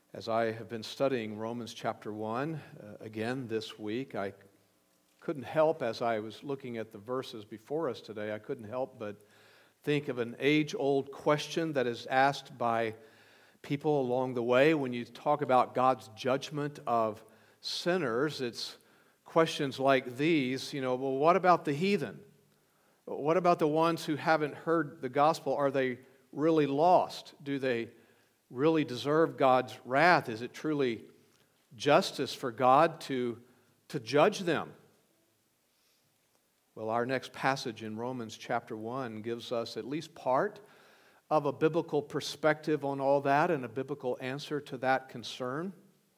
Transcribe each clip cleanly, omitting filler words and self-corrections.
As I have been studying Romans chapter 1 again this week, I couldn't help, as I was looking at the verses before us today, I couldn't help but think of an age-old question that is asked by people along the way when you talk about God's judgment of sinners. It's questions like these, well, what about the heathen? What about the ones who haven't heard the gospel? Are they really lost? Do they really deserve God's wrath? Is it truly justice for God to judge them? Well, our next passage in Romans chapter 1 gives us at least part of a biblical perspective on all that and a biblical answer to that concern.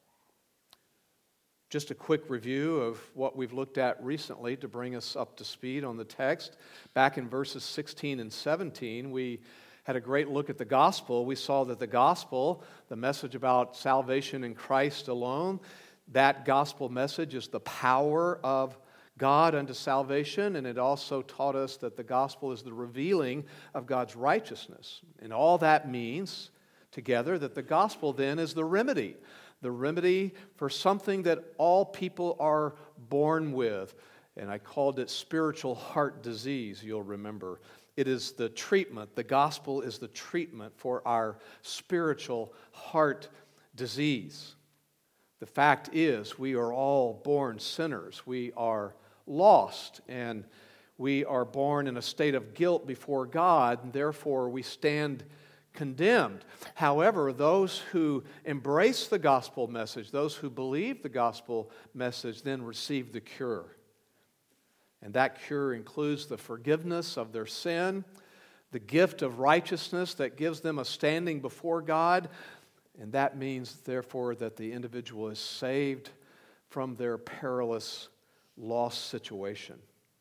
Just a quick review of what we've looked at recently to bring us up to speed on the text. Back in verses 16 and 17, we had a great look at the gospel. We saw that the gospel, the message about salvation in Christ alone, that gospel message is the power of God unto salvation, and it also taught us that the gospel is the revealing of God's righteousness. And all that means together that the gospel then is the remedy for something that all people are born with. And I called it spiritual heart disease, you'll remember. It is the treatment. The gospel is the treatment for our spiritual heart disease. The fact is, we are all born sinners. We are lost, and we are born in a state of guilt before God, and therefore we stand condemned. However, those who embrace the gospel message, those who believe the gospel message, then receive the cure. And that cure includes the forgiveness of their sin, the gift of righteousness that gives them a standing before God, and that means, therefore, that the individual is saved from their perilous, lost situation.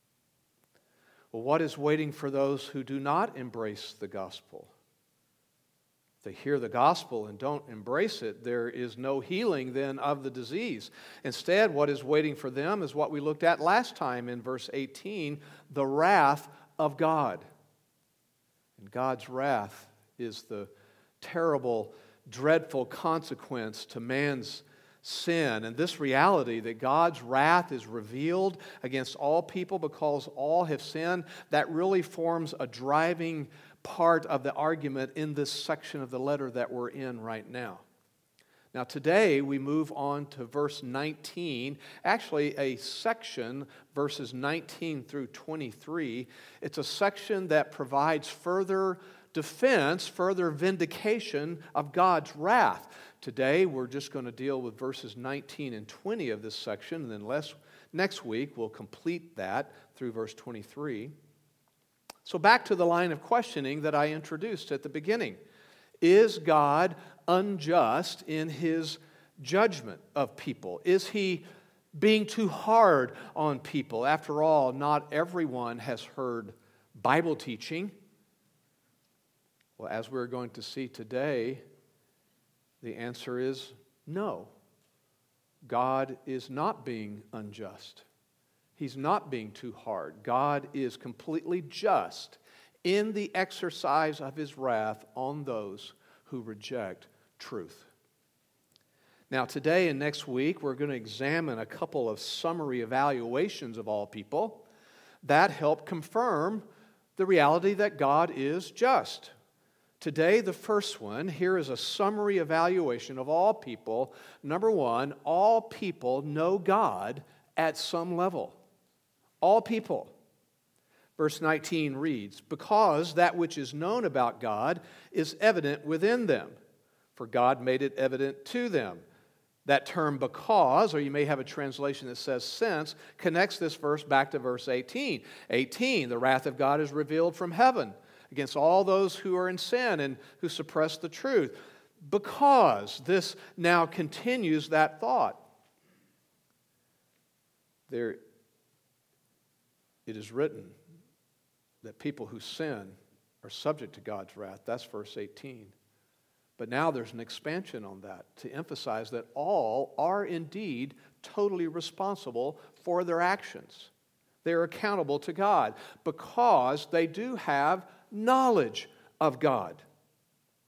Well, what is waiting for those who do not embrace the gospel? They hear the gospel and don't embrace it, there is no healing then of the disease. Instead, what is waiting for them is what we looked at last time in verse 18, the wrath of God. And God's wrath is the terrible, dreadful consequence to man's sin. And this reality that God's wrath is revealed against all people because all have sinned, that really forms a driving part of the argument in this section of the letter that we're in right now. Now today we move on to verse 19, actually a section, verses 19 through 23. It's a section that provides further defense, further vindication of God's wrath. Today we're just going to deal with verses 19 and 20 of this section, and then next week we'll complete that through verse 23. So back to the line of questioning that I introduced at the beginning. Is God unjust in His judgment of people? Is He being too hard on people? After all, not everyone has heard Bible teaching. Well, as we're going to see today, the answer is no. God is not being unjust. He's not being too hard. God is completely just in the exercise of His wrath on those who reject truth. Now, today and next week, we're going to examine a couple of summary evaluations of all people that help confirm the reality that God is just. Today, the first one, here is a summary evaluation of all people. Number one, all people know God at some level. All people. Verse 19 reads, because that which is known about God is evident within them, for God made it evident to them. That term because, or you may have a translation that says since, connects this verse back to verse 18. 18, the wrath of God is revealed from heaven against all those who are in sin and who suppress the truth. Because this now continues that thought. It is written that people who sin are subject to God's wrath. That's verse 18. But now there's an expansion on that to emphasize that all are indeed totally responsible for their actions. They're accountable to God because they do have knowledge of God.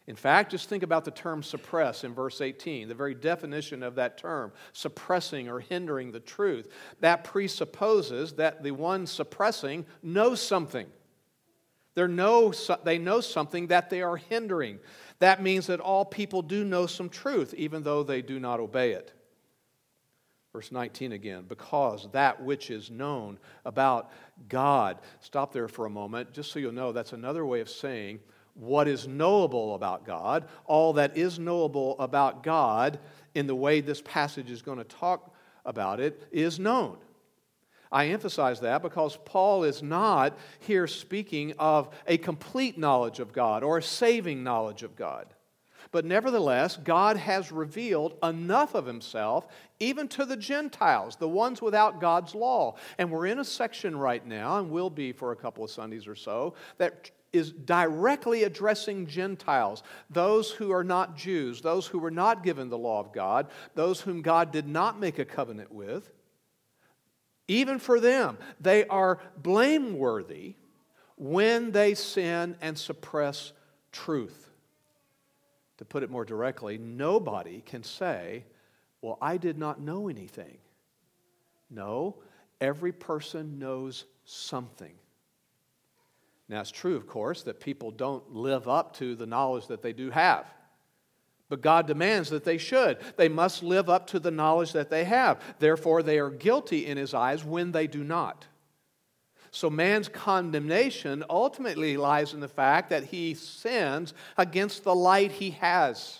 In fact, just think about the term suppress in verse 18, the very definition of that term, suppressing or hindering the truth. That presupposes that the one suppressing knows something. They know something that they are hindering. That means that all people do know some truth, even though they do not obey it. Verse 19 again, because that which is known about God. Stop there for a moment, just so you'll know that's another way of saying what is knowable about God. All that is knowable about God, in the way this passage is going to talk about it, is known. I emphasize that because Paul is not here speaking of a complete knowledge of God or a saving knowledge of God. But nevertheless, God has revealed enough of Himself even to the Gentiles, the ones without God's law. And we're in a section right now, and will be for a couple of Sundays or so, that is directly addressing Gentiles, those who are not Jews, those who were not given the law of God, those whom God did not make a covenant with. Even for them, they are blameworthy when they sin and suppress truth. To put it more directly, nobody can say, well, I did not know anything. No, every person knows something. Now, it's true, of course, that people don't live up to the knowledge that they do have. But God demands that they should. They must live up to the knowledge that they have. Therefore, they are guilty in His eyes when they do not. So man's condemnation ultimately lies in the fact that he sins against the light he has.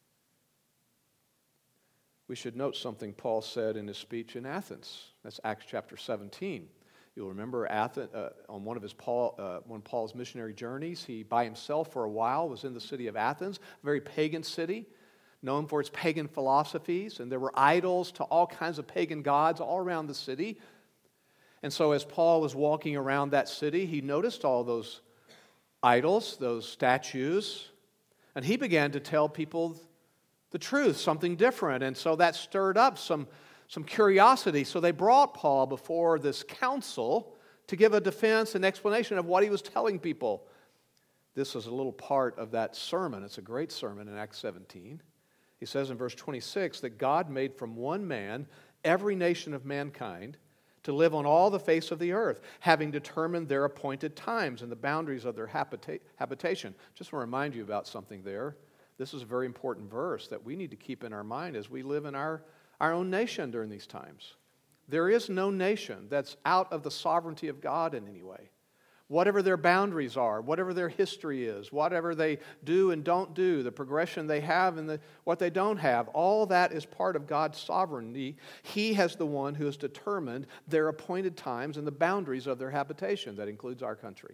We should note something Paul said in his speech in Athens. That's Acts chapter 17. You'll remember Athens, on one of Paul's missionary journeys, he by himself for a while was in the city of Athens, a very pagan city, known for its pagan philosophies, and there were idols to all kinds of pagan gods all around the city. And so as Paul was walking around that city, he noticed all those idols, those statues, and he began to tell people the truth, something different. And so that stirred up some curiosity. So they brought Paul before this council to give a defense and explanation of what he was telling people. This is a little part of that sermon. It's a great sermon in Acts 17. He says in verse 26 that God made from one man every nation of mankind to live on all the face of the earth, having determined their appointed times and the boundaries of their habitation. Just want to remind you about something there. This is a very important verse that we need to keep in our mind as we live in our own nation during these times. There is no nation that's out of the sovereignty of God in any way. Whatever their boundaries are, whatever their history is, whatever they do and don't do, the progression they have and what they don't have, all that is part of God's sovereignty. He has the one who has determined their appointed times and the boundaries of their habitation. That includes our country.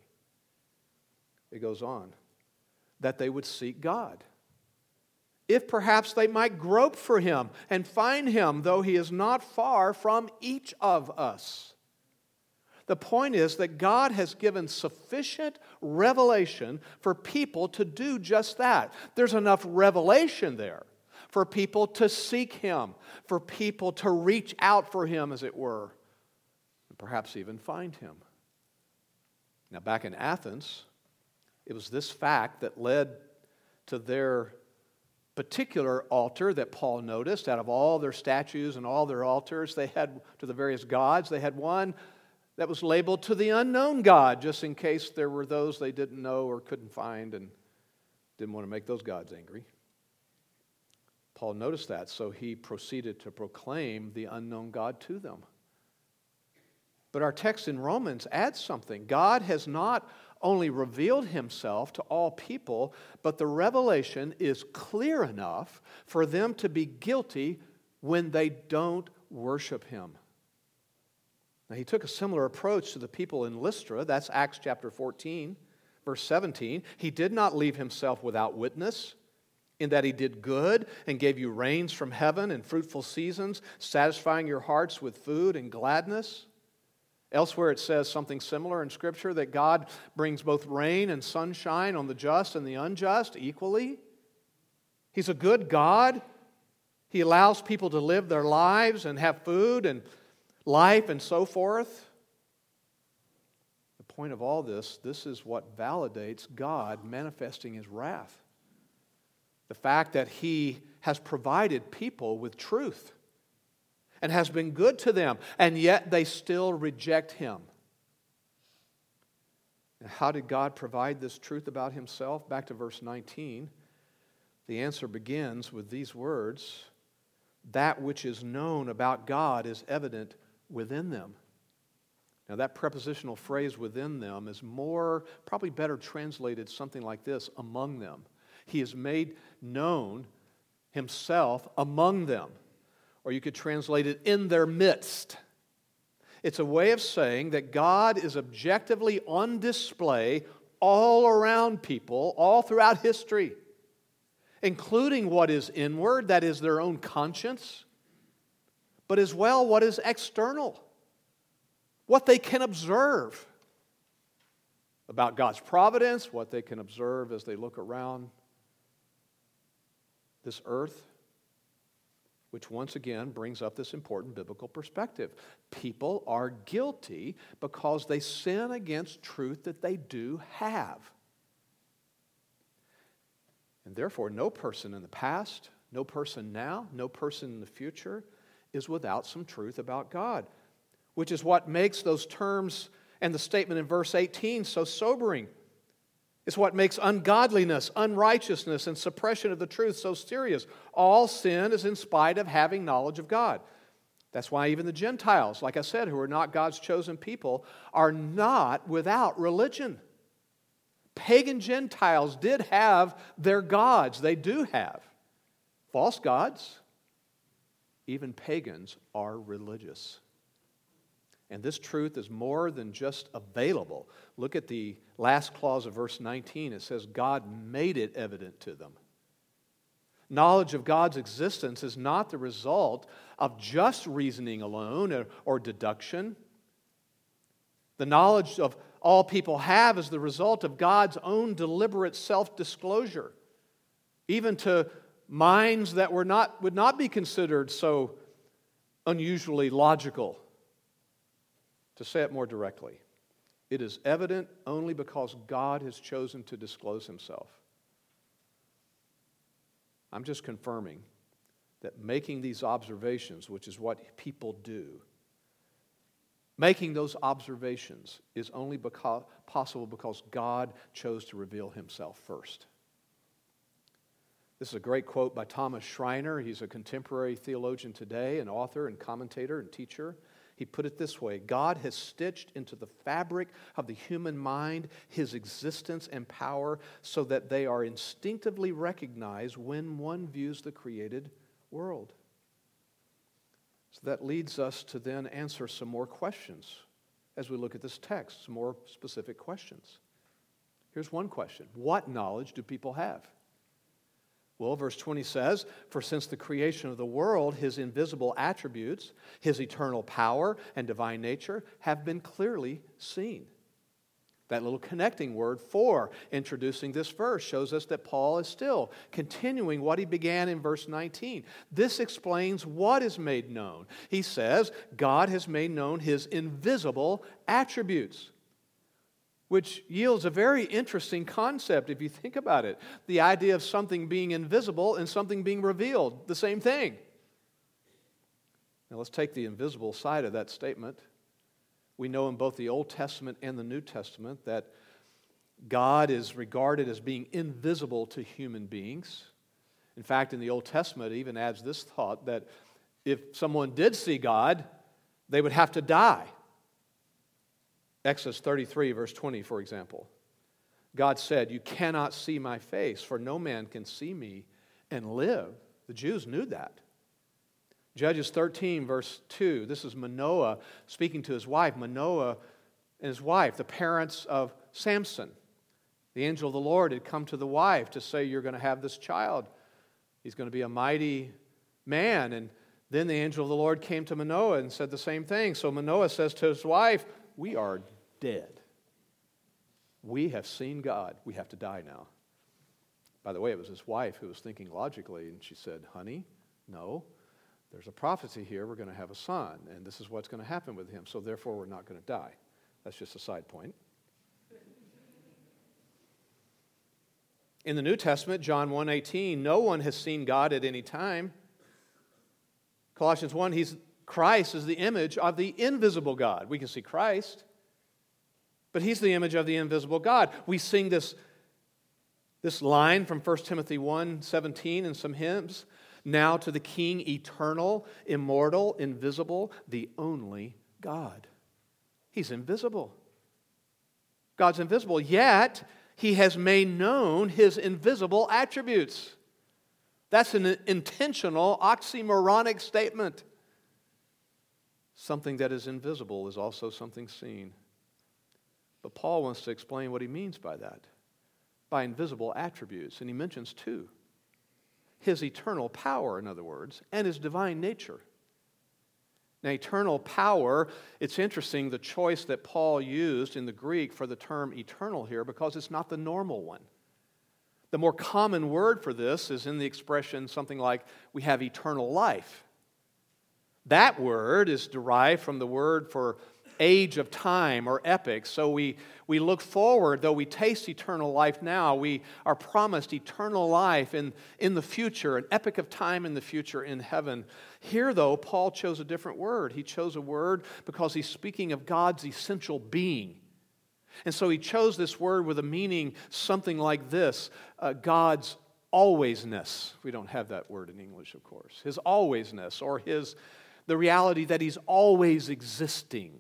It goes on. That they would seek God. If perhaps they might grope for Him and find Him, though He is not far from each of us. The point is that God has given sufficient revelation for people to do just that. There's enough revelation there for people to seek Him, for people to reach out for Him, as it were, and perhaps even find Him. Now, back in Athens, it was this fact that led to their particular altar that Paul noticed. Out of all their statues and all their altars they had to the various gods, they had one that was labeled to the unknown God, just in case there were those they didn't know or couldn't find and didn't want to make those gods angry. Paul noticed that, so he proceeded to proclaim the unknown God to them. But our text in Romans adds something. God has not only revealed Himself to all people, but the revelation is clear enough for them to be guilty when they don't worship Him. Now, he took a similar approach to the people in Lystra. That's Acts chapter 14, verse 17. He did not leave Himself without witness, in that He did good and gave you rains from heaven and fruitful seasons, satisfying your hearts with food and gladness. Elsewhere it says something similar in Scripture, that God brings both rain and sunshine on the just and the unjust equally. He's a good God. He allows people to live their lives and have food and life and so forth. The point of all this is what validates God manifesting His wrath. The fact that He has provided people with truth and has been good to them, and yet they still reject Him. And how did God provide this truth about Himself? Back to verse 19. The answer begins with these words, "That which is known about God is evident within them." Now that prepositional phrase, "within them," is probably better translated something like this, "among them." He has made known Himself among them. Or you could translate it, "in their midst." It's a way of saying that God is objectively on display all around people, all throughout history, including what is inward, that is their own conscience, but as well what is external, what they can observe about God's providence, what they can observe as they look around this earth, which once again brings up this important biblical perspective. People are guilty because they sin against truth that they do have. And therefore, no person in the past, no person now, no person in the future is without some truth about God, which is what makes those terms and the statement in verse 18 so sobering. It's what makes ungodliness, unrighteousness, and suppression of the truth so serious. All sin is in spite of having knowledge of God. That's why even the Gentiles, like I said, who are not God's chosen people, are not without religion. Pagan Gentiles did have their gods. They do have false gods. Even pagans are religious. And this truth is more than just available. Look at the last clause of verse 19. It says, God made it evident to them. Knowledge of God's existence is not the result of just reasoning alone or deduction. The knowledge of all people have is the result of God's own deliberate self-disclosure, even to minds that would not be considered so unusually logical. To say it more directly, it is evident only because God has chosen to disclose Himself. I'm just confirming that making these observations, which is what people do, making those observations is only possible because God chose to reveal Himself first. This is a great quote by Thomas Schreiner. He's a contemporary theologian today, an author and commentator and teacher. He put it this way: God has stitched into the fabric of the human mind His existence and power so that they are instinctively recognized when one views the created world. So that leads us to then answer some more questions as we look at this text, some more specific questions. Here's one question: what knowledge do people have? Well, verse 20 says, "For since the creation of the world, His invisible attributes, His eternal power and divine nature have been clearly seen." That little connecting word "for" introducing this verse shows us that Paul is still continuing what he began in verse 19. This explains what is made known. He says, God has made known His invisible attributes, which yields a very interesting concept if you think about it. The idea of something being invisible and something being revealed, the same thing. Now let's take the invisible side of that statement. We know in both the Old Testament and the New Testament that God is regarded as being invisible to human beings. In fact, in the Old Testament, it even adds this thought that if someone did see God, they would have to die. Exodus 33, verse 20, for example. God said, "You cannot see my face, for no man can see me and live." The Jews knew that. Judges 13, verse 2, this is Manoah speaking to his wife. Manoah and his wife, the parents of Samson. The angel of the Lord had come to the wife to say, "You're going to have this child. He's going to be a mighty man." And then the angel of the Lord came to Manoah and said the same thing. So Manoah says to his wife, "We are dead. We have seen God. We have to die now." By the way, it was his wife who was thinking logically, and she said, "Honey, no. There's a prophecy here. We're going to have a son, and this is what's going to happen with him, so therefore we're not going to die." That's just a side point. In the New Testament, John 1:18, no one has seen God at any time. Colossians 1, Christ is the image of the invisible God. We can see Christ, but He's the image of the invisible God. We sing this line from 1 Timothy 1:17 in some hymns. Now to the King, eternal, immortal, invisible, the only God. He's invisible. God's invisible, yet He has made known His invisible attributes. That's an intentional oxymoronic statement. Something that is invisible is also something seen. But Paul wants to explain what he means by that, by invisible attributes, and he mentions two. His eternal power, in other words, and His divine nature. Now, eternal power, it's interesting the choice that Paul used in the Greek for the term eternal here, because it's not the normal one. The more common word for this is in the expression something like, we have eternal life. That word is derived from the word for age of time or epoch. So we look forward, though we taste eternal life now, we are promised eternal life in the future, an epoch of time in the future in heaven. Here, though, Paul chose a different word. He chose a word because he's speaking of God's essential being. And so he chose this word with a meaning something like this, God's alwaysness. We don't have that word in English, of course. His alwaysness, or the reality that He's always existing.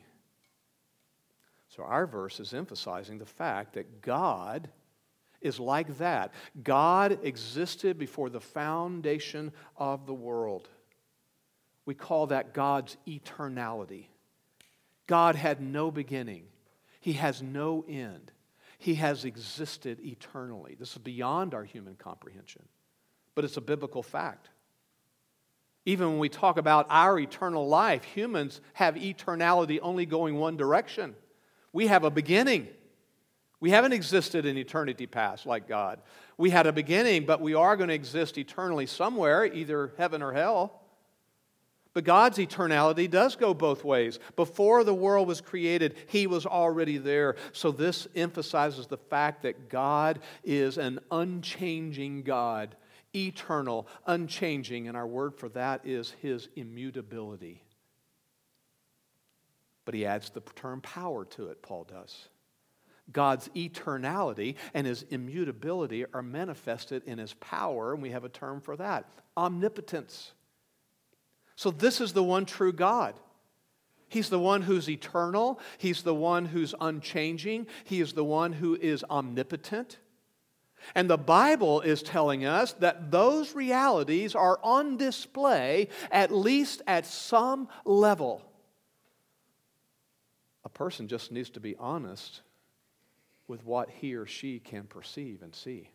So our verse is emphasizing the fact that God is like that. God existed before the foundation of the world. We call that God's eternality. God had no beginning. He has no end. He has existed eternally. This is beyond our human comprehension, but it's a biblical fact. Even when we talk about our eternal life, humans have eternality only going one direction. We have a beginning. We haven't existed in eternity past like God. We had a beginning, but we are going to exist eternally somewhere, either heaven or hell. But God's eternality does go both ways. Before the world was created, He was already there. So this emphasizes the fact that God is an unchanging God, eternal, unchanging, and our word for that is His immutability. But he adds the term power to it, Paul does. God's eternality and His immutability are manifested in His power, and we have a term for that, omnipotence. So this is the one true God. He's the one who's eternal. He's the one who's unchanging. He is the one who is omnipotent. And the Bible is telling us that those realities are on display, at least at some level. A person just needs to be honest with what he or she can perceive and see.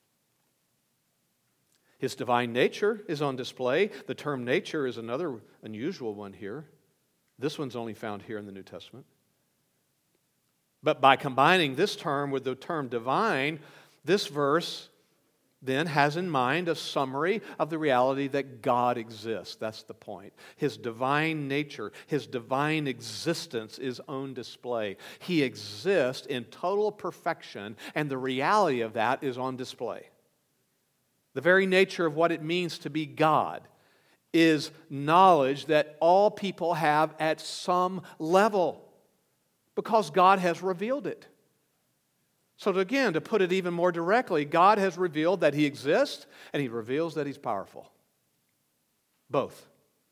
His divine nature is on display. The term nature is another unusual one here. This one's only found here in the New Testament. But by combining this term with the term divine, this verse then has in mind a summary of the reality that God exists. That's the point. His divine nature, His divine existence is on display. He exists in total perfection, and the reality of that is on display. The very nature of what it means to be God is knowledge that all people have at some level, because God has revealed it. So again, to put it even more directly, God has revealed that He exists, and He reveals that He's powerful. Both.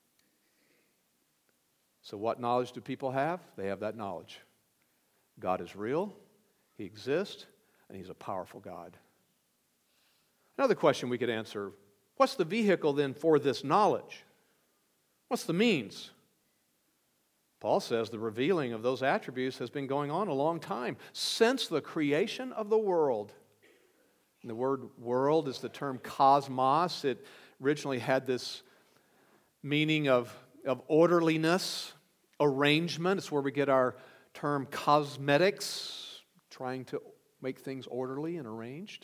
So what knowledge do people have? They have that knowledge. God is real, He exists, and He's a powerful God. Another question we could answer, what's the vehicle then for this knowledge? What's the means? Paul says the revealing of those attributes has been going on a long time, since the creation of the world. And the word world is the term cosmos. It originally had this meaning of orderliness, arrangement. It's where we get our term cosmetics, trying to make things orderly and arranged.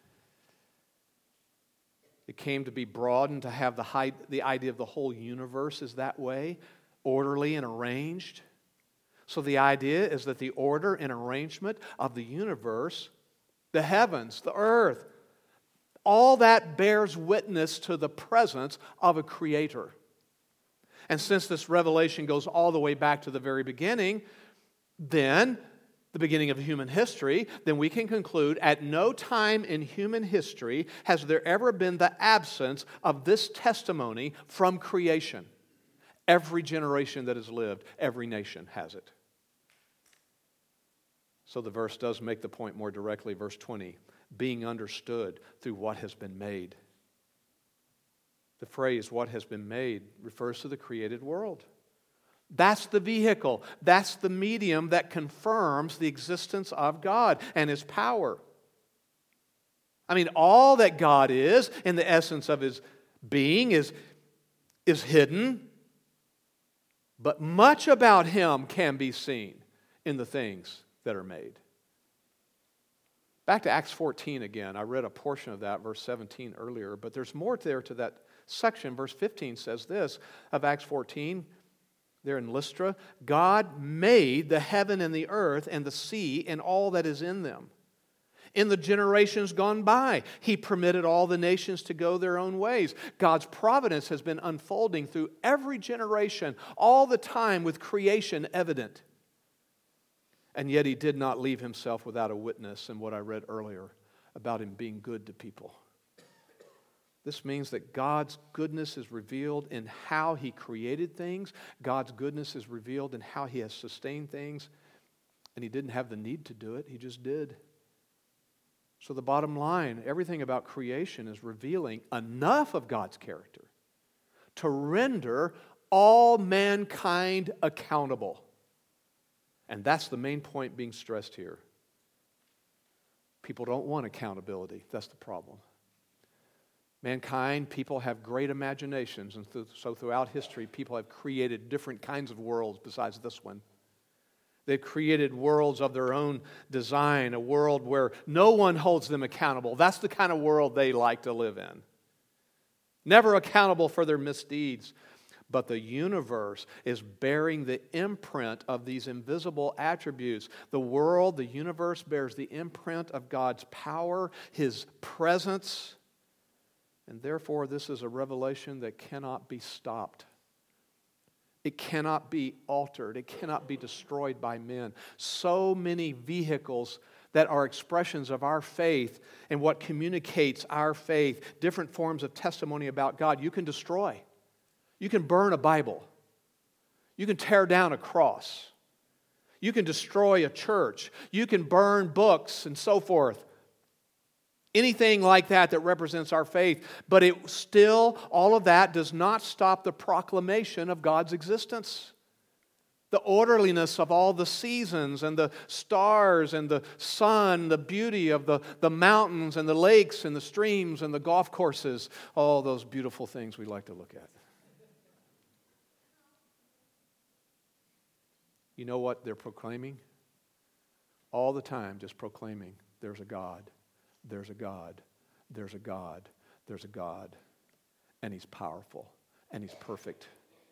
It came to be broadened to have the idea of the whole universe is that way, orderly and arranged. So the idea is that the order and arrangement of the universe, the heavens, the earth, All that bears witness to the presence of a Creator. And since this revelation goes all the way back to the very beginning, then the beginning of human history, then we can conclude at no time in human history has there ever been the absence of this testimony from creation. Every generation that has lived, every nation has it. So the verse does make the point more directly, verse 20, being understood through what has been made. The phrase, what has been made, refers to the created world. That's the vehicle. That's the medium that confirms the existence of God and His power. I mean, all that God is in the essence of His being is hidden, but much about Him can be seen in the things that are made. Back to Acts 14 again. I read a portion of that, verse 17 earlier, but there's more there to that section. Verse 15 says this of Acts 14, there in Lystra, God made the heaven and the earth and the sea and all that is in them. In the generations gone by, He permitted all the nations to go their own ways. God's providence has been unfolding through every generation, all the time with creation evident. And yet He did not leave Himself without a witness in what I read earlier about Him being good to people. This means that God's goodness is revealed in how He created things. God's goodness is revealed in how He has sustained things. And He didn't have the need to do it. He just did. So the bottom line, everything about creation is revealing enough of God's character to render all mankind accountable. And that's the main point being stressed here. People don't want accountability. That's the problem. Mankind, people have great imaginations, and so throughout history, people have created different kinds of worlds besides this one. They've created worlds of their own design, a world where no one holds them accountable. That's the kind of world they like to live in. Never accountable for their misdeeds. But the universe is bearing the imprint of these invisible attributes. The world, the universe bears the imprint of God's power, His presence. And therefore, this is a revelation that cannot be stopped. It cannot be altered. It cannot be destroyed by men. So many vehicles that are expressions of our faith and what communicates our faith, different forms of testimony about God, you can destroy. You can burn a Bible. You can tear down a cross. You can destroy a church. You can burn books and so forth. Anything like that that represents our faith. But it still, all of that does not stop the proclamation of God's existence. The orderliness of all the seasons and the stars and the sun, the beauty of the mountains and the lakes and the streams and the golf courses. All those beautiful things we like to look at. You know what they're proclaiming? All the time, just proclaiming, there's a God, there's a God, there's a God, there's a God, and He's powerful, and He's perfect.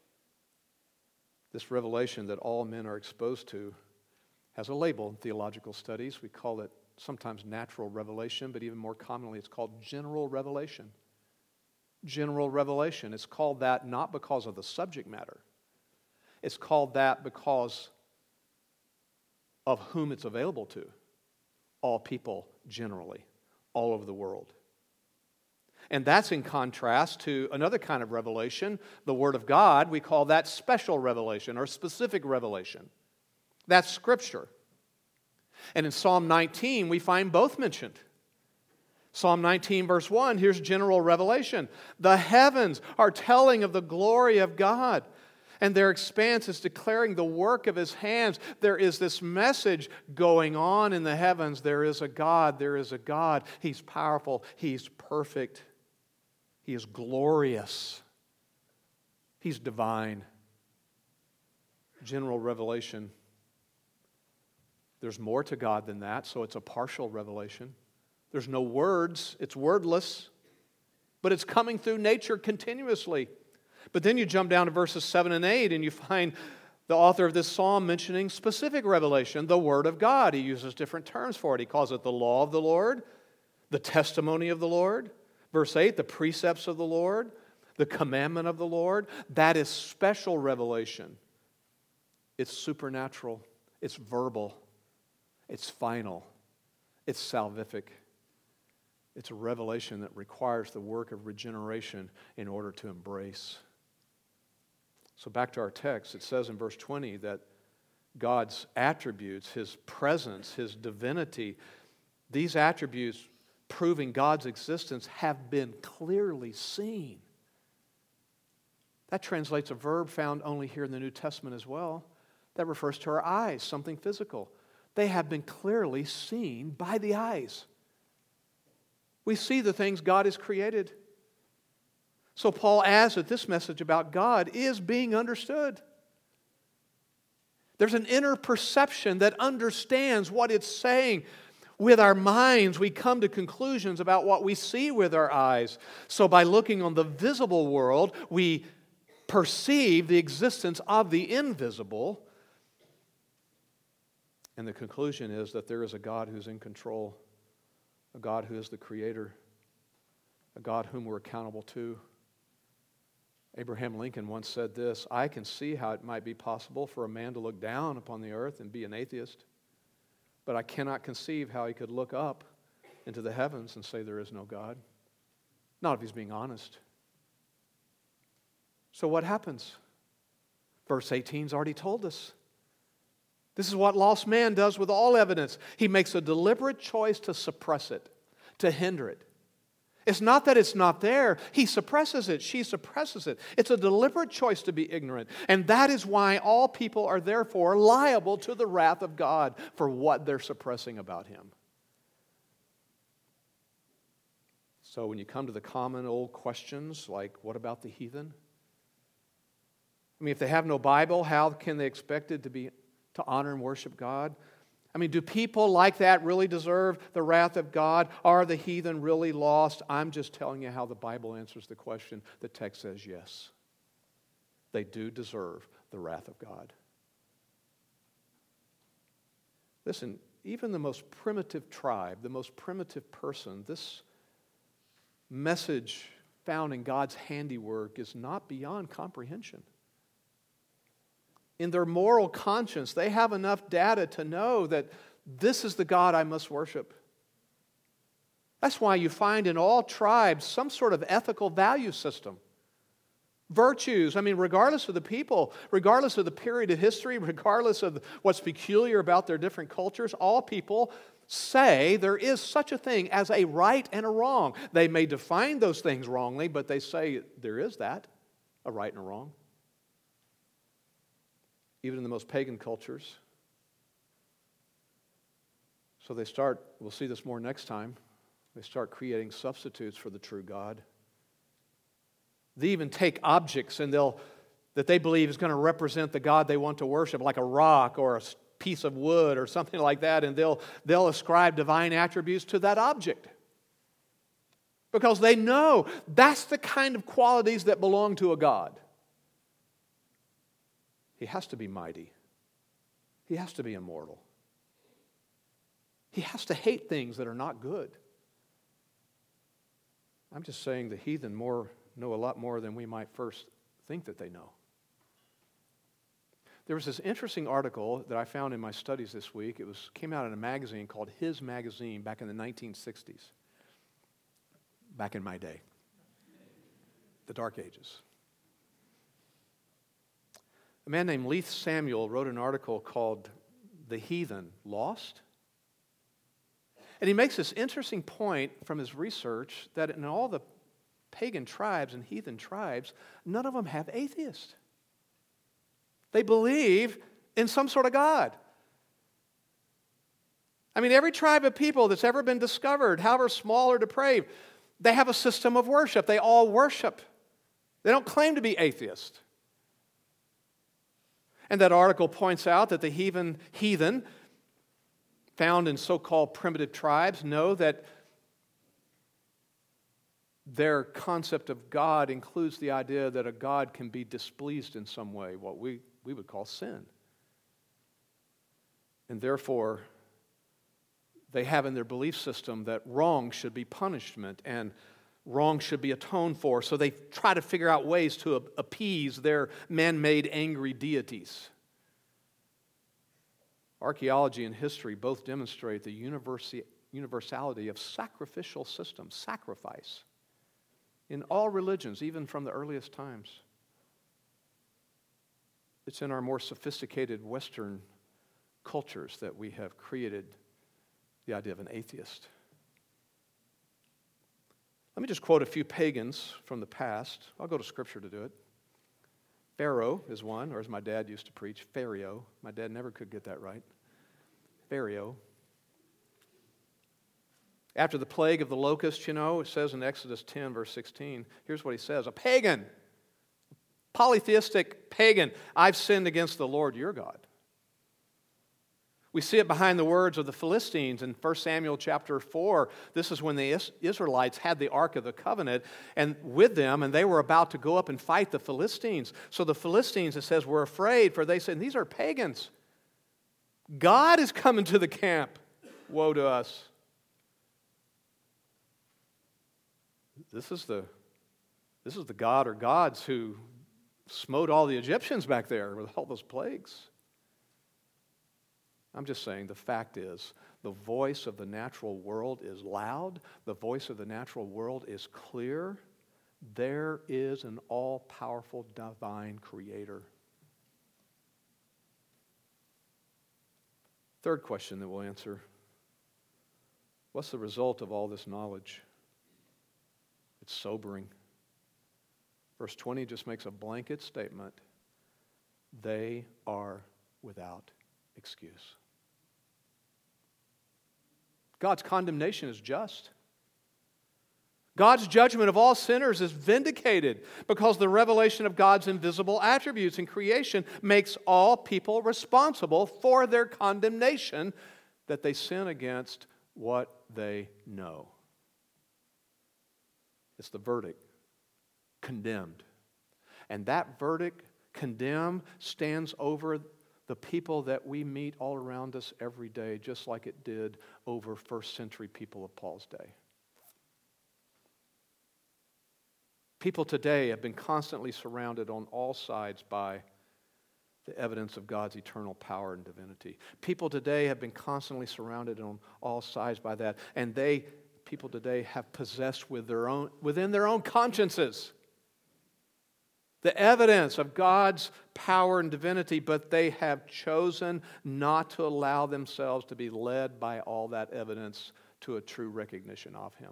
This revelation that all men are exposed to has a label in theological studies. We call it sometimes natural revelation, but even more commonly it's called general revelation. General revelation. It's called that not because of the subject matter. It's called that because of whom it's available to. All people generally, all over the world. And that's in contrast to another kind of revelation, the Word of God. We call that special revelation or specific revelation. That's Scripture. And in Psalm 19, we find both mentioned. Psalm 19, verse 1, here's general revelation. The heavens are telling of the glory of God, and their expanse is declaring the work of His hands. There is this message going on in the heavens. There is a God. There is a God. He's powerful. He's perfect. He is glorious. He's divine. General revelation. There's more to God than that, so it's a partial revelation. There's no words. It's wordless. But it's coming through nature continuously. But then you jump down to verses 7 and 8 and you find the author of this psalm mentioning specific revelation, the Word of God. He uses different terms for it. He calls it the law of the Lord, the testimony of the Lord, Verse 8, the precepts of the Lord, the commandment of the Lord, that is special revelation. It's supernatural. It's verbal. It's final. It's salvific. It's a revelation that requires the work of regeneration in order to embrace. So back to our text, it says in verse 20 that God's attributes, His presence, His divinity, these attributes proving God's existence have been clearly seen. That translates a verb found only here in the New Testament as well. That refers to our eyes, something physical. They have been clearly seen by the eyes. We see the things God has created. So Paul adds that this message about God is being understood. There's an inner perception that understands what it's saying. With our minds, we come to conclusions about what we see with our eyes. So by looking on the visible world, we perceive the existence of the invisible. And the conclusion is that there is a God who's in control, a God who is the Creator, a God whom we're accountable to. Abraham Lincoln once said this, "I can see how it might be possible for a man to look down upon the earth and be an atheist, but I cannot conceive how he could look up into the heavens and say there is no God." Not if he's being honest. So what happens? Verse 18's already told us. This is what lost man does with all evidence. He makes a deliberate choice to suppress it, to hinder it. It's not that it's not there. He suppresses it. She suppresses it. It's a deliberate choice to be ignorant. And that is why all people are therefore liable to the wrath of God for what they're suppressing about Him. So when you come to the common old questions like, what about the heathen? I mean, if they have no Bible, how can they expect it to honor and worship God? I mean, do people like that really deserve the wrath of God? Are the heathen really lost? I'm just telling you how the Bible answers the question. The text says yes. They do deserve the wrath of God. Listen, even the most primitive tribe, the most primitive person, this message found in God's handiwork is not beyond comprehension. In their moral conscience, they have enough data to know that this is the God I must worship. That's why you find in all tribes some sort of ethical value system. Virtues, I mean, regardless of the people, regardless of the period of history, regardless of what's peculiar about their different cultures, all people say there is such a thing as a right and a wrong. They may define those things wrongly, but they say there is that, a right and a wrong. Even in the most pagan cultures. So they start, we'll see this more next time, they start creating substitutes for the true God. They even take objects and that they believe is going to represent the God they want to worship, like a rock or a piece of wood or something like that, and they'll ascribe divine attributes to that object. Because they know that's the kind of qualities that belong to a God. He has to be mighty. He has to be immortal. He has to hate things that are not good. I'm just saying the heathen know a lot more than we might first think that they know. There was this interesting article that I found in my studies this week. It came out in a magazine called His Magazine back in the 1960s. Back in my day. The Dark Ages. A man named Leith Samuel wrote an article called The Heathen Lost? And he makes this interesting point from his research that in all the pagan tribes and heathen tribes, none of them have atheists. They believe in some sort of God. I mean, every tribe of people that's ever been discovered, however small or depraved, they have a system of worship. They all worship. They don't claim to be atheists. And that article points out that the heathen found in so-called primitive tribes know that their concept of God includes the idea that a God can be displeased in some way, what we would call sin. And therefore, they have in their belief system that wrong should be punishment and wrong should be atoned for. So they try to figure out ways to appease their man-made angry deities. Archaeology and history both demonstrate the universality of sacrificial systems, sacrifice, in all religions, even from the earliest times. It's in our more sophisticated Western cultures that we have created the idea of an atheist. Let me just quote a few pagans from the past. I'll go to Scripture to do it. Pharaoh is one, or as my dad used to preach, Pharaoh. My dad never could get that right. Pharaoh. After the plague of the locusts, it says in Exodus 10, verse 16, here's what he says: a pagan, polytheistic pagan, I've sinned against the Lord your God. We see it behind the words of the Philistines in 1 Samuel chapter 4. This is when the Israelites had the Ark of the Covenant and with them, and they were about to go up and fight the Philistines. So the Philistines, it says, were afraid, for they said, these are pagans. God is coming to the camp. Woe to us. This is the God or gods who smote all the Egyptians back there with all those plagues. I'm just saying, the fact is, the voice of the natural world is loud. The voice of the natural world is clear. There is an all-powerful divine creator. Third question that we'll answer: what's the result of all this knowledge? It's sobering. Verse 20 just makes a blanket statement. They are without excuse. God's condemnation is just. God's judgment of all sinners is vindicated because the revelation of God's invisible attributes in creation makes all people responsible for their condemnation that they sin against what they know. It's the verdict, condemned. And that verdict, condemned, stands over the people that we meet all around us every day, just like it did over first century people of Paul's day. People today have been constantly surrounded on all sides by the evidence of God's eternal power and divinity. People today have been constantly surrounded on all sides by that, and people today have possessed within their own consciences the evidence of God's power and divinity, but they have chosen not to allow themselves to be led by all that evidence to a true recognition of Him.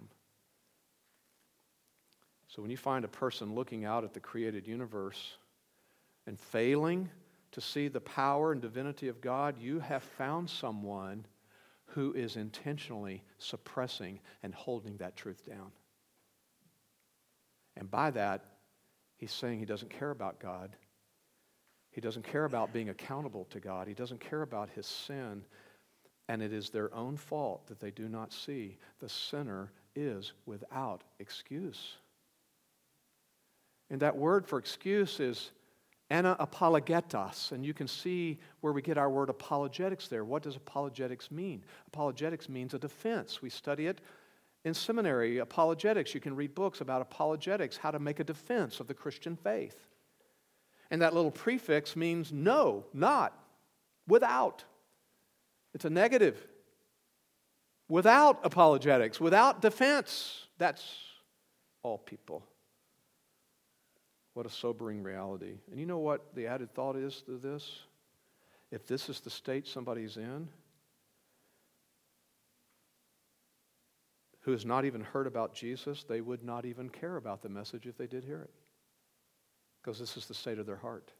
So when you find a person looking out at the created universe and failing to see the power and divinity of God, you have found someone who is intentionally suppressing and holding that truth down. And by that, he's saying he doesn't care about God. He doesn't care about being accountable to God. He doesn't care about his sin. And it is their own fault that they do not see. The sinner is without excuse. And that word for excuse is anapologetos. And you can see where we get our word apologetics there. What does apologetics mean? Apologetics means a defense. We study it in seminary, apologetics. You can read books about apologetics, how to make a defense of the Christian faith. And that little prefix means no, not, without. It's a negative. Without apologetics, without defense. That's all people. What a sobering reality. And you know what the added thought is to this? If this is the state somebody's in, who has not even heard about Jesus, they would not even care about the message if they did hear it. Because this is the state of their heart.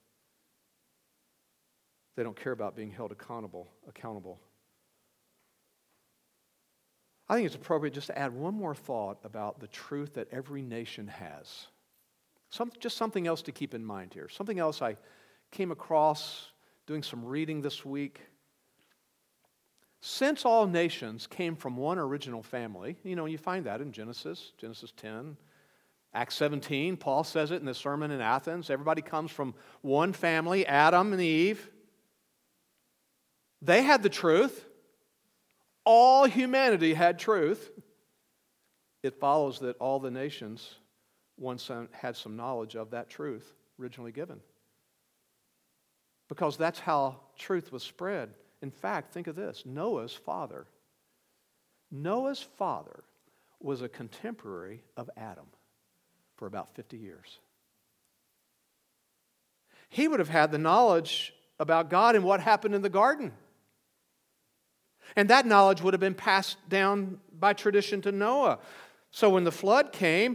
They don't care about being held accountable. I think it's appropriate just to add one more thought about the truth that every nation has. Just something else to keep in mind here. Something else I came across doing some reading this week. Since all nations came from one original family, you find that in Genesis 10, Acts 17, Paul says it in the sermon in Athens. Everybody comes from one family, Adam and Eve. They had the truth. All humanity had truth. it follows that all the nations once had some knowledge of that truth originally given. Because that's how truth was spread. In fact, think of this. Noah's father was a contemporary of Adam for about 50 years. He would have had the knowledge about God and what happened in the garden. And that knowledge would have been passed down by tradition to Noah. So when the flood came,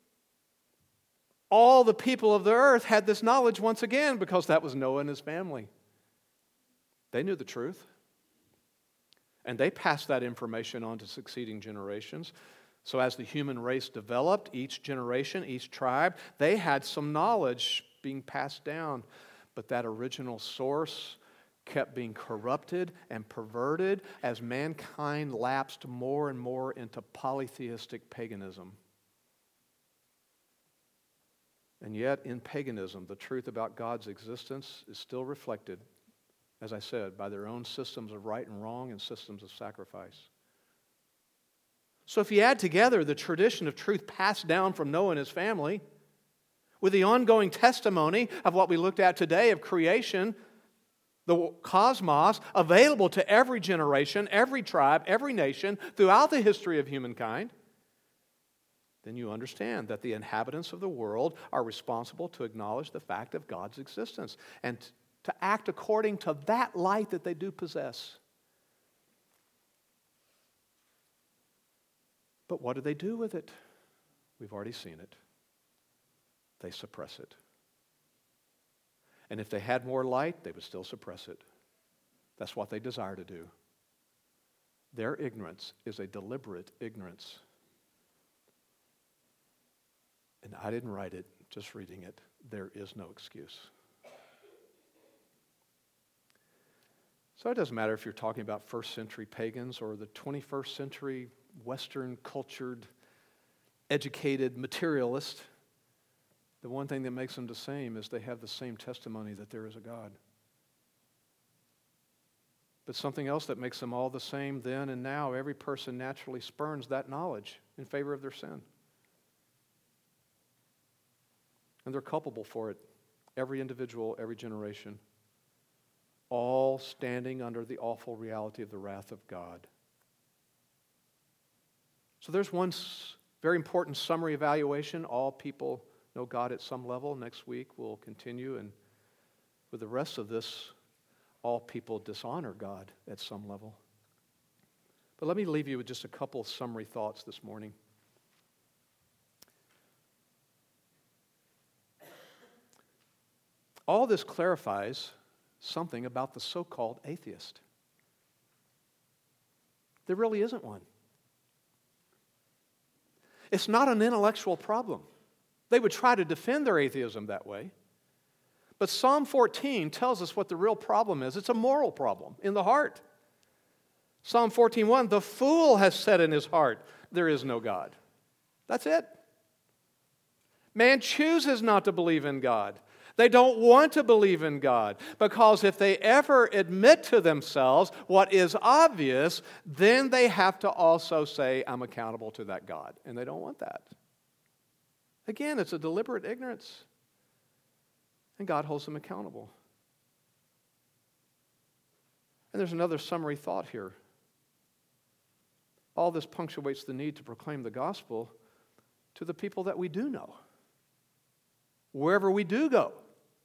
all the people of the earth had this knowledge once again because that was Noah and his family. They knew the truth. And they passed that information on to succeeding generations. So as the human race developed, each generation, each tribe, they had some knowledge being passed down. But that original source kept being corrupted and perverted as mankind lapsed more and more into polytheistic paganism. And yet, in paganism, the truth about God's existence is still reflected, as I said, by their own systems of right and wrong and systems of sacrifice. So if you add together the tradition of truth passed down from Noah and his family with the ongoing testimony of what we looked at today of creation, the cosmos, available to every generation, every tribe, every nation throughout the history of humankind, then you understand that the inhabitants of the world are responsible to acknowledge the fact of God's existence and to act according to that light that they do possess. But what do they do with it? We've already seen it. They suppress it. And if they had more light, they would still suppress it. That's what they desire to do. Their ignorance is a deliberate ignorance. And I didn't write it, just reading it. There is no excuse. So it doesn't matter if you're talking about first century pagans or the 21st century Western cultured, educated materialist. The one thing that makes them the same is they have the same testimony that there is a God. But something else that makes them all the same then and now, every person naturally spurns that knowledge in favor of their sin. And they're culpable for it. Every individual, every generation. All standing under the awful reality of the wrath of God. So there's one very important summary evaluation. All people know God at some level. Next week we'll continue, and with the rest of this, all people dishonor God at some level. But let me leave you with just a couple summary thoughts this morning. All this clarifies something about the so-called atheist. There really isn't one. It's not an intellectual problem. They would try to defend their atheism that way. But Psalm 14 tells us what the real problem is. It's a moral problem in the heart. Psalm 14:1, the fool has said in his heart, there is no God. That's it. Man chooses not to believe in God. They don't want to believe in God because if they ever admit to themselves what is obvious, then they have to also say, I'm accountable to that God. And they don't want that. Again, it's a deliberate ignorance. And God holds them accountable. And there's another summary thought here. All this punctuates the need to proclaim the gospel to the people that we do know, wherever we do go.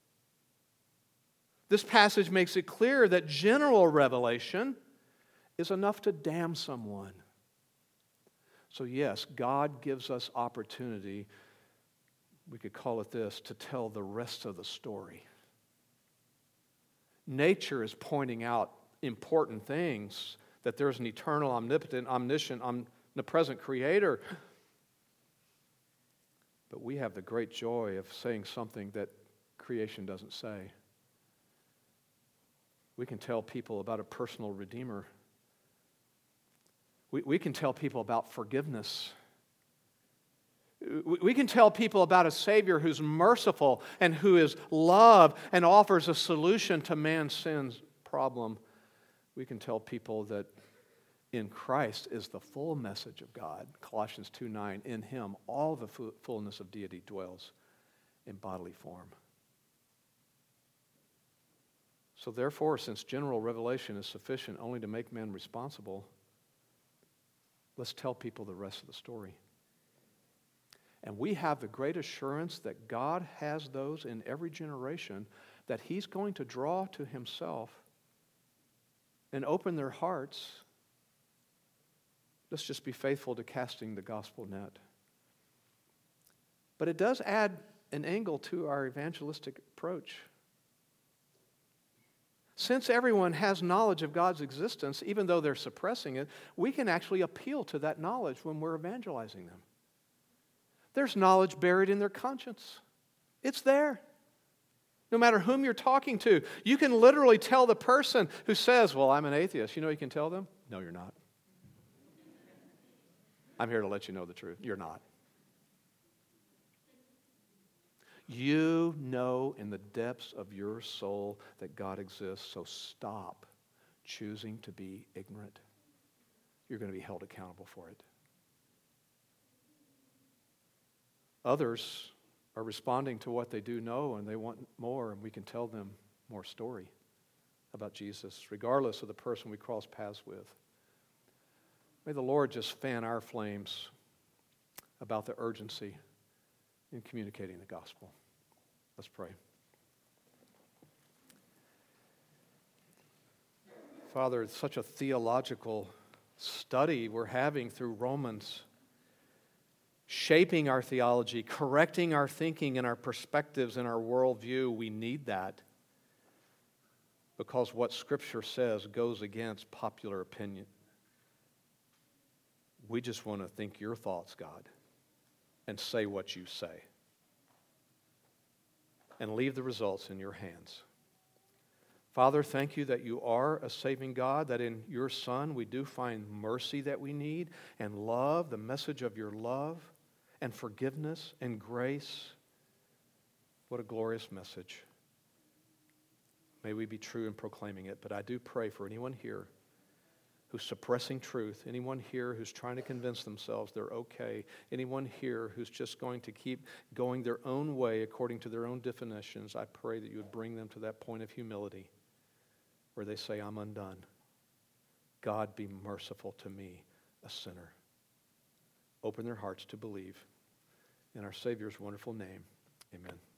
This passage makes it clear that general revelation is enough to damn someone. So yes, God gives us opportunity, we could call it this, to tell the rest of the story. Nature is pointing out important things, that there's an eternal, omnipotent, omniscient, omnipresent Creator. But we have the great joy of saying something that creation doesn't say. We can tell people about a personal Redeemer. We can tell people about forgiveness. We can tell people about a Savior who's merciful and who is love and offers a solution to man's sin's problem. We can tell people that in Christ is the full message of God. Colossians 2:9, in him all the fullness of deity dwells in bodily form. So therefore, since general revelation is sufficient only to make men responsible, let's tell people the rest of the story. And we have the great assurance that God has those in every generation that he's going to draw to himself and open their hearts. Let's just be faithful to casting the gospel net. But it does add an angle to our evangelistic approach. Since everyone has knowledge of God's existence, even though they're suppressing it, we can actually appeal to that knowledge when we're evangelizing them. There's knowledge buried in their conscience. It's there. No matter whom you're talking to, you can literally tell the person who says, well, I'm an atheist. You know you can tell them? No, you're not. I'm here to let you know the truth. You're not. You know in the depths of your soul that God exists, so stop choosing to be ignorant. You're going to be held accountable for it. Others are responding to what they do know, and they want more, and we can tell them more story about Jesus, regardless of the person we cross paths with. May the Lord just fan our flames about the urgency in communicating the gospel. Let's pray. Father, it's such a theological study we're having through Romans, shaping our theology, correcting our thinking and our perspectives and our worldview. We need that because what Scripture says goes against popular opinion. We just want to think your thoughts, God, and say what you say. And leave the results in your hands. Father, thank you that you are a saving God, that in your Son we do find mercy that we need, and love, the message of your love, and forgiveness and grace. What a glorious message. May we be true in proclaiming it. But I do pray for anyone here who's suppressing truth, anyone here who's trying to convince themselves they're okay, anyone here who's just going to keep going their own way according to their own definitions, I pray that you would bring them to that point of humility where they say, I'm undone. God, be merciful to me, a sinner. Open their hearts to believe. In our Savior's wonderful name, amen.